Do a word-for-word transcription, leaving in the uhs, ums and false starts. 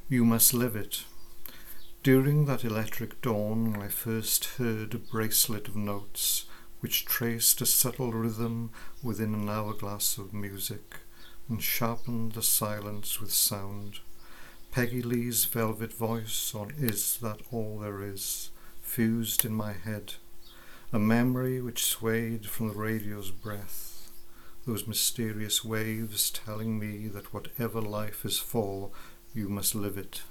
You must live it. During that electric dawn I first heard a bracelet of notes which traced a subtle rhythm within an hourglass of music and sharpened the silence with sound. Peggy Lee's velvet voice on Is That All There Is fused in my head, a memory which swayed from the radio's breath, those mysterious waves telling me that whatever life is for, you must live it.